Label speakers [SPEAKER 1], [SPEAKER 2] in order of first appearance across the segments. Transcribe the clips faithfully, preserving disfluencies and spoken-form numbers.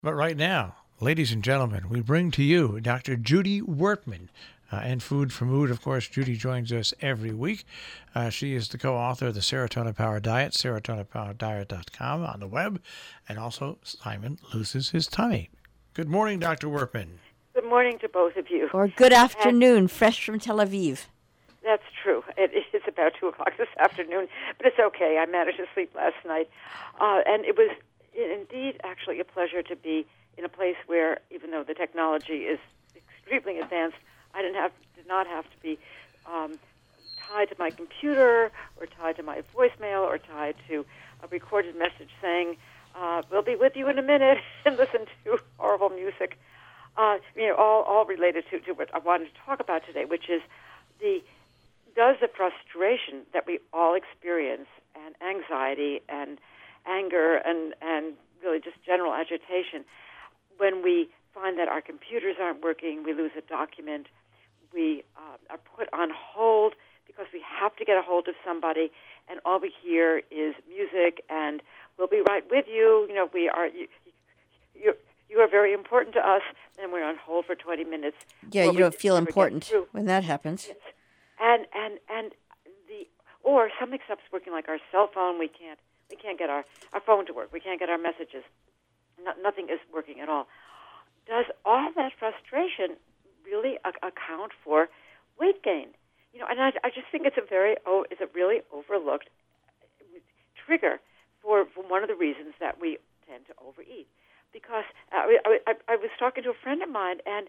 [SPEAKER 1] But right now, ladies and gentlemen, we bring to you Doctor Judy Wertman. Uh, and Food for Mood, of course, Judy joins us every week. Uh, she is the co-author of the Serotonin Power Diet, serotonin power diet dot com on the web, and also Simon Loses His Tummy. Good morning, Doctor Wertman.
[SPEAKER 2] Good morning to both of you.
[SPEAKER 3] Or good afternoon, and fresh from Tel Aviv.
[SPEAKER 2] That's true. It is about two o'clock this afternoon, but it's okay. I managed to sleep last night. Uh, and it was indeed actually a pleasure to be in a place where, even though the technology is extremely advanced, I didn't have, did not have to be um, tied to my computer or tied to my voicemail or tied to a recorded message saying, uh, we'll be with you in a minute, and listen to horrible music. Uh, you know, all, all related to, to what I wanted to talk about today, which is the does the frustration that we all experience and anxiety and anger and, and really just general agitation when we find that our computers aren't working, we lose a document, we uh, are put on hold because we have to get a hold of somebody, and all we hear is music, and we'll be right with you. You know, we are you, you, you are very important to us, and we're on hold for twenty minutes.
[SPEAKER 3] Yeah, you don't feel important when that happens.
[SPEAKER 2] Yes. And and and the or something stops working, like our cell phone. We can't we can't get our, our phone to work. We can't get our messages. No, nothing is working at all. Does all that frustration really a- account for weight gain? You know, and I, I just think it's a very oh, it's a really overlooked trigger for, for one of the reasons that we tend to overeat. Because uh, I, I, I was talking to a friend of mine, and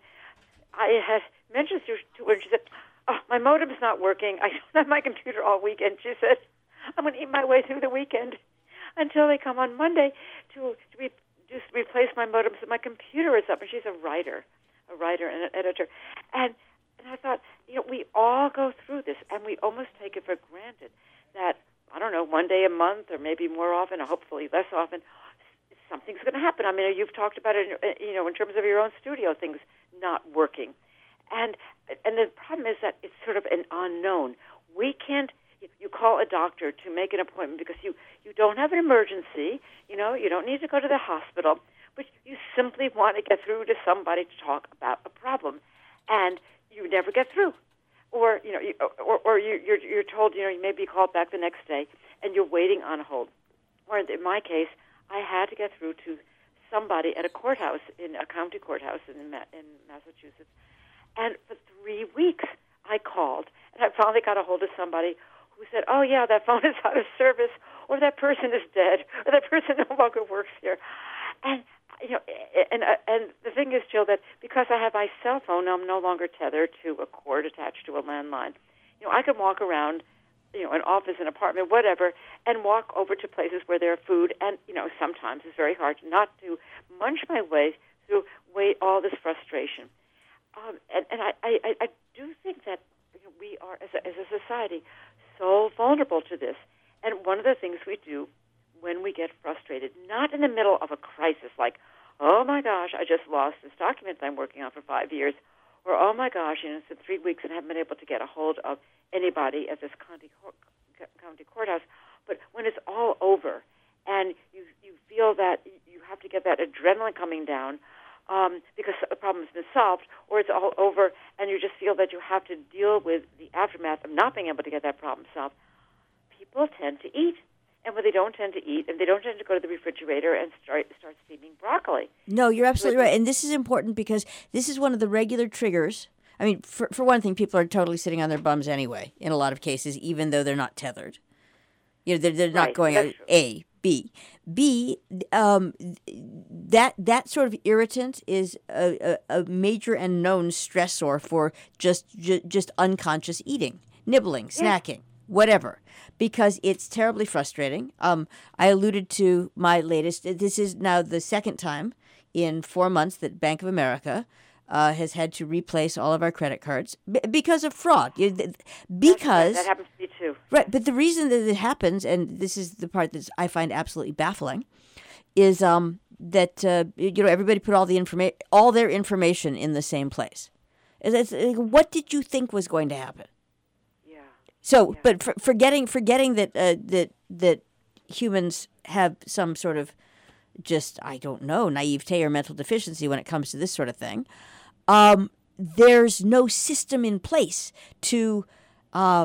[SPEAKER 2] I had mentioned to, to her, and she said, "Oh, my modem's not working. I don't have my computer all weekend." She said, "I'm going to eat my way through the weekend until they come on Monday to, to re- just replace my modem so my computer is up." And she's a writer, a writer and an editor. And and I thought, you know, we all go through this, and we almost take it for granted that, I don't know, one day a month or maybe more often, or hopefully less often, something's going to happen. I mean, you've talked about it, you know, in terms of your own studio, things not working. And and the problem is that it's sort of an unknown. We can't, you call a doctor to make an appointment because you, you don't have an emergency, you know, you don't need to go to the hospital, but you simply want to get through to somebody to talk about a problem, and you never get through. Or, you know, you, or, or you, you're, you're told, you know, you may be called back the next day, and you're waiting on hold. Or in my case, I had to get through to somebody at a courthouse, in a county courthouse in, in Massachusetts. And for three weeks, I called, and I finally got a hold of somebody who said, "Oh, yeah, that phone is out of service, or that person is dead, or that person no longer works here." And, you know, and, and the thing is, Jill, that because I have my cell phone, I'm no longer tethered to a cord attached to a landline. You know, I can walk around, you know, an office, an apartment, whatever, and walk over to places where there are food. And, you know, sometimes it's very hard not to munch my way through way all this frustration. Um, and and I, I, I do think that you know, we are, as a, as a society, so vulnerable to this. And one of the things we do when we get frustrated, not in the middle of a crisis like, oh, my gosh, I just lost this document that I'm working on for five years, or, oh, my gosh, you know, it's been three weeks and I haven't been able to get a hold of anybody at this county, county courthouse. But when it's all over and you, you feel that you have to get that adrenaline coming down, Um, because the problem has been solved, or it's all over, and you just feel that you have to deal with the aftermath of not being able to get that problem solved, people tend to eat. And when they don't tend to eat, and they don't tend to go to the refrigerator and start start steaming broccoli.
[SPEAKER 3] No, you're absolutely right. And this is important because this is one of the regular triggers. I mean, for, for one thing, people are totally sitting on their bums anyway, in a lot of cases, even though they're not tethered. You know, they're, they're not
[SPEAKER 2] Right,
[SPEAKER 3] going out, A, B. B, um, that that sort of irritant is a, a, a major and known stressor for just ju- just unconscious eating, nibbling, snacking, whatever, because it's terribly frustrating. Um, I alluded to my latest. This is now the second time in four months that Bank of America uh, has had to replace all of our credit cards b- because of fraud. You- th- Because
[SPEAKER 2] That happens to me too.
[SPEAKER 3] Right, but the reason that it happens, and this is the part that I find absolutely baffling, is um, that uh, you know everybody put all the informa- all their information in the same place. It's, it's, what did you think was going to happen?
[SPEAKER 2] Yeah.
[SPEAKER 3] So,
[SPEAKER 2] Yeah.
[SPEAKER 3] but for, forgetting forgetting that uh, that that humans have some sort of just, I don't know, naivete or mental deficiency when it comes to this sort of thing. Um, there's no system in place to, uh,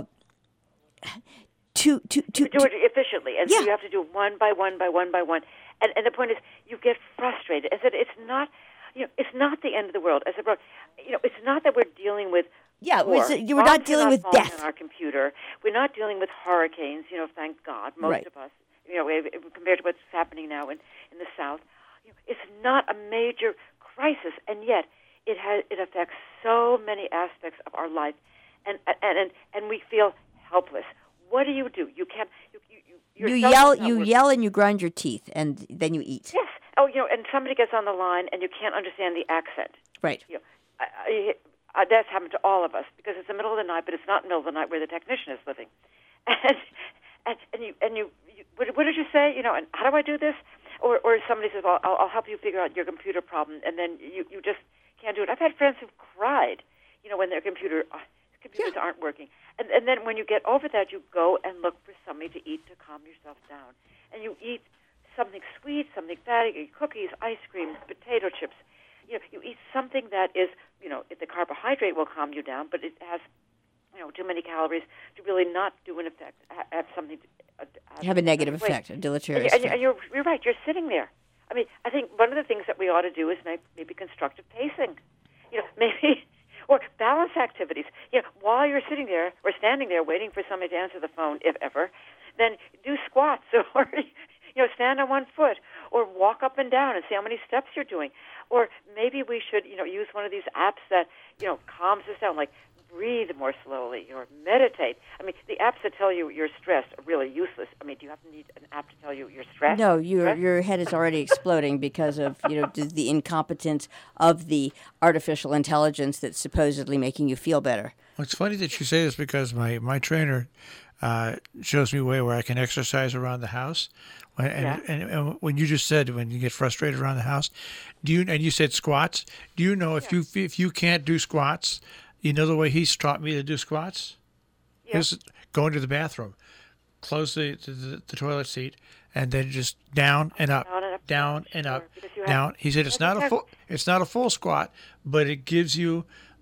[SPEAKER 3] to, to, to,
[SPEAKER 2] to do it efficiently. And
[SPEAKER 3] yeah.
[SPEAKER 2] so you have to do it one by one by one by one. And, and the point is, you get frustrated. I said, it's not, you know, it's not the end of the world. As I wrote, you know, it's not that we're dealing with
[SPEAKER 3] Yeah,
[SPEAKER 2] war.
[SPEAKER 3] it's, you were not
[SPEAKER 2] Bombs are
[SPEAKER 3] dealing
[SPEAKER 2] not
[SPEAKER 3] with
[SPEAKER 2] falling
[SPEAKER 3] death.
[SPEAKER 2] on our computer. We're not dealing with hurricanes, you know, thank God, most
[SPEAKER 3] Right.
[SPEAKER 2] of us, you know, if- if compared to what's happening now in, in the South. You know, it's not a major crisis, and yet it has it affects so many aspects of our life, and and and, and we feel helpless. What do you do? You can't. You you, you,
[SPEAKER 3] You
[SPEAKER 2] your cell
[SPEAKER 3] yell,
[SPEAKER 2] phone's not
[SPEAKER 3] you
[SPEAKER 2] working.
[SPEAKER 3] yell, and you grind your teeth, and then you eat.
[SPEAKER 2] Yes. Oh, you know, and somebody gets on the line, and you can't understand the accent.
[SPEAKER 3] Right.
[SPEAKER 2] You know, I, I, I, that's happened to all of us because it's the middle of the night, but it's not the middle of the night where the technician is living. And and, and you and you, you what, what did you say? You know, and how do I do this? Or or somebody says, well, I'll, I'll help you figure out your computer problem, and then you, you just can't do it. I've had friends who've cried, you know, when their computer uh, computers
[SPEAKER 3] Yeah.
[SPEAKER 2] aren't working. And and then when you get over that, you go and look for something to eat to calm yourself down, and you eat something sweet, something fatty, cookies, ice cream, potato chips. You know, you eat something that is, you know, the carbohydrate will calm you down, but it has, you know, too many calories to really not do an effect, ha- have something to uh,
[SPEAKER 3] Have a negative
[SPEAKER 2] weight.
[SPEAKER 3] effect, a
[SPEAKER 2] And,
[SPEAKER 3] deleterious
[SPEAKER 2] you, and, you,
[SPEAKER 3] effect.
[SPEAKER 2] and you're, you're right. You're sitting there. I mean, I think one of the things that we ought to do is make, maybe constructive pacing. You know, maybe or balance activities. You know, while you're sitting there or standing there waiting for somebody to answer the phone, if ever, then do squats or you know, stand on one foot or walk up and down and see how many steps you're doing. Or maybe we should, you know, use one of these apps that, you know, calms us down, like breathe more slowly or meditate. I mean, the apps that tell you you're stressed are really useless. I mean, do you have to need an app to tell you you're stressed?
[SPEAKER 3] No, your
[SPEAKER 2] Stressed?
[SPEAKER 3] your head is already exploding because of you know the, the incompetence of the artificial intelligence that's supposedly making you feel better.
[SPEAKER 1] Well, it's funny that you say this because my, my trainer uh, shows me a way where I can exercise around the house. When, and,
[SPEAKER 2] Yeah.
[SPEAKER 1] and, and when you just said when you get frustrated around the house, do you and you said squats? Do you know if you if you can't do squats, you know the way he's taught me to do squats?
[SPEAKER 2] Yeah.
[SPEAKER 1] Is go into the bathroom, close the, the the toilet seat, and then just down and up,
[SPEAKER 2] Down and up.
[SPEAKER 1] down and
[SPEAKER 2] Sure,
[SPEAKER 1] up,
[SPEAKER 2] because you have-
[SPEAKER 1] down. He said it's
[SPEAKER 2] because
[SPEAKER 1] not
[SPEAKER 2] you
[SPEAKER 1] a
[SPEAKER 2] have-
[SPEAKER 1] full it's not a full squat, but it gives you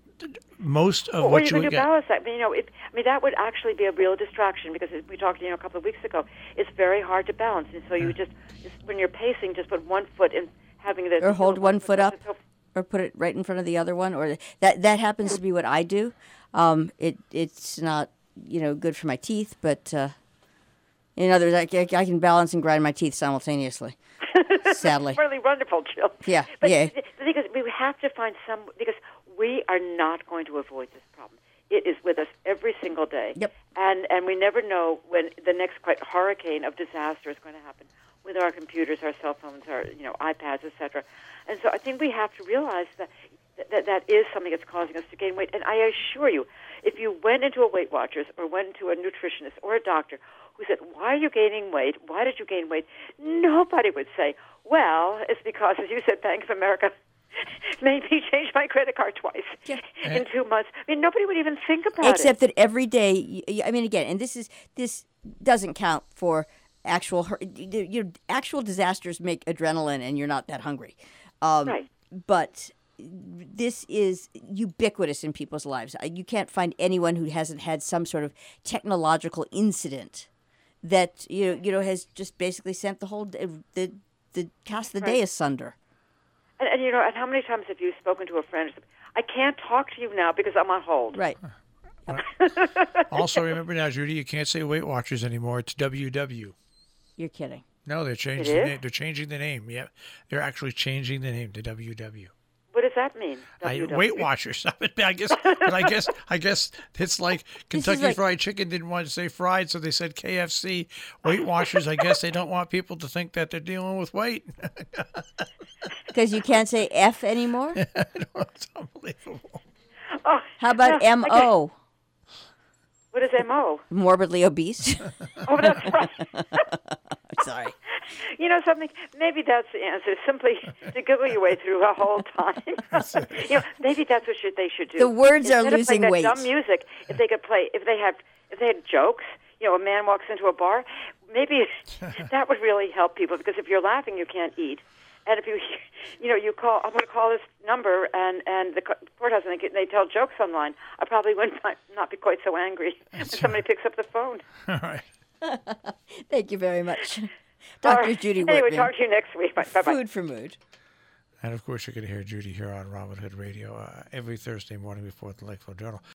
[SPEAKER 1] most of
[SPEAKER 2] Or
[SPEAKER 1] what
[SPEAKER 2] you
[SPEAKER 1] you
[SPEAKER 2] can
[SPEAKER 1] would
[SPEAKER 2] do
[SPEAKER 1] get.
[SPEAKER 2] balance that. I mean, you know, it, I mean that would actually be a real distraction because as we talked, you know, a couple of weeks ago. It's very hard to balance, and so you just, just when you're pacing, just put one foot in, having the
[SPEAKER 3] Or hold
[SPEAKER 2] the
[SPEAKER 3] one foot up,
[SPEAKER 2] so-
[SPEAKER 3] or put it right in front of the other one, or that that happens to be what I do. Um, it it's not you know good for my teeth, but uh, in other words, I, I can balance and grind my teeth simultaneously. Sadly,
[SPEAKER 2] really wonderful, Jill.
[SPEAKER 3] Yeah,
[SPEAKER 2] but
[SPEAKER 3] yeah.
[SPEAKER 2] The, the thing is, we have to find some because we are not going to avoid this problem. It is with us every single day.
[SPEAKER 3] Yep.
[SPEAKER 2] And and we never know when the next quite hurricane of disaster is going to happen with our computers, our cell phones, our you know iPads, et cetera. And so I think we have to realize that that that is something that's causing us to gain weight. And I assure you, if you went into a Weight Watchers or went to a nutritionist or a doctor who said, "Why are you gaining weight? Why did you gain weight?" Nobody would say, "Well, it's because, as you said, Bank of America made me change my credit card twice
[SPEAKER 3] Yeah.
[SPEAKER 2] in two months." I mean, nobody would even think about
[SPEAKER 3] except
[SPEAKER 2] it.
[SPEAKER 3] that every day, y- I mean, again, and this is this doesn't count for actual hur- you know, actual disasters make adrenaline, and you're not that hungry. Um,
[SPEAKER 2] Right.
[SPEAKER 3] But this is ubiquitous in people's lives. Uh, You can't find anyone who hasn't had some sort of technological incident that you know, you know has just basically sent the whole d- the the cast the day
[SPEAKER 2] Right.
[SPEAKER 3] asunder.
[SPEAKER 2] And, and you know, and how many times have you spoken to a friend? and said, "I can't talk to you now because I'm on hold."
[SPEAKER 3] Right.
[SPEAKER 1] Also, remember now, Judy, you can't say Weight Watchers anymore. It's W W.
[SPEAKER 3] You're kidding.
[SPEAKER 1] No, they're changing
[SPEAKER 2] It
[SPEAKER 1] the
[SPEAKER 2] is?
[SPEAKER 1] name. They're changing the name. Yeah, they're actually changing the name to W W.
[SPEAKER 2] What does that mean?
[SPEAKER 1] I,
[SPEAKER 2] W W?
[SPEAKER 1] Weight Watchers. I guess, but I guess, I guess it's like Kentucky
[SPEAKER 3] like-
[SPEAKER 1] Fried Chicken didn't want to say fried, so they said K F C. Weight Watchers. I guess they don't want people to think that they're dealing with weight.
[SPEAKER 3] Because you can't say F anymore.
[SPEAKER 1] It's unbelievable.
[SPEAKER 2] Oh,
[SPEAKER 3] How about
[SPEAKER 2] no,
[SPEAKER 3] M
[SPEAKER 2] okay.
[SPEAKER 3] O?
[SPEAKER 2] What is M O?
[SPEAKER 3] Morbidly obese.
[SPEAKER 2] Oh, that's right.
[SPEAKER 3] Sorry.
[SPEAKER 2] You know something? Maybe that's the answer. Simply to giggle your way through a whole time. you know, maybe that's what should, they should do.
[SPEAKER 3] The words are
[SPEAKER 2] Instead of
[SPEAKER 3] losing
[SPEAKER 2] playing
[SPEAKER 3] weight.
[SPEAKER 2] that dumb music, if they could play, if they have, if they had jokes. You know, a man walks into a bar. maybe that would really help people, because if you're laughing, you can't eat. And if you, you know, you call, I'm going to call this number, and, and the courthouse, and they, they tell jokes online, I probably wouldn't not be quite so angry
[SPEAKER 1] That's
[SPEAKER 2] when somebody
[SPEAKER 1] right.
[SPEAKER 2] picks up the phone.
[SPEAKER 1] All right.
[SPEAKER 3] Thank you very much, Doctor
[SPEAKER 2] All right.
[SPEAKER 3] Judy
[SPEAKER 2] Anyway,
[SPEAKER 3] Wortman.
[SPEAKER 2] talk to you next week. Bye bye.
[SPEAKER 3] Food for Mood.
[SPEAKER 1] And of course, you're going to hear Judy here on Robin Hood Radio uh, every Thursday morning before the Lakeville Journal.